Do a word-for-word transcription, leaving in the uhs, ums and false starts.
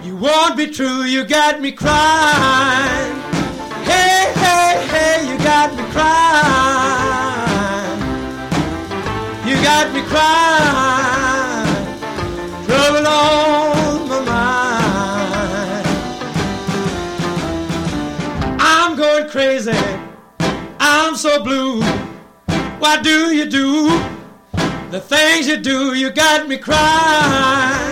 You won't be true, you got me crying. Hey, hey, hey, you got me crying. You got me crying. Trouble on my mind. I'm going crazy. I'm so blue. Why do you do the things you do? You got me crying.